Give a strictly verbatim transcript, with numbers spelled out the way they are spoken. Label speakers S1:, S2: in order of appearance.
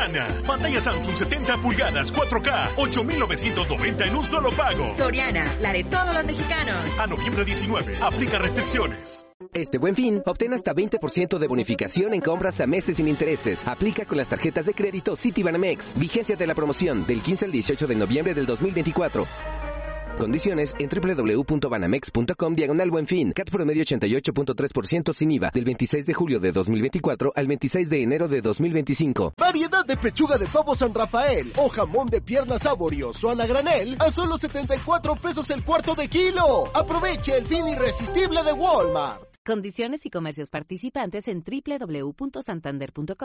S1: Soriana. Pantalla Samsung setenta pulgadas cuatro K, ocho mil novecientos noventa en un solo pago.
S2: Soriana, la de todos los mexicanos.
S1: A noviembre diecinueve, aplica restricciones.
S3: Este Buen Fin, obtén hasta veinte por ciento de bonificación en compras a meses sin intereses. Aplica con las tarjetas de crédito Citibanamex. Vigencia de la promoción del quince al dieciocho de noviembre del dos mil veinticuatro. Condiciones en doble u doble u doble u punto banamex punto com diagonal Buen Fin. C A T promedio ochenta y ocho punto tres por ciento sin I V A del veintiséis de julio de dos mil veinticuatro al veintiséis de enero de dos mil veinticinco.
S4: Variedad de pechuga de pavo San Rafael o jamón de pierna saborioso a la granel a solo setenta y cuatro pesos el cuarto de kilo. Aproveche el fin irresistible de Walmart.
S5: Condiciones y comercios participantes en doble u doble u doble u punto santander punto com.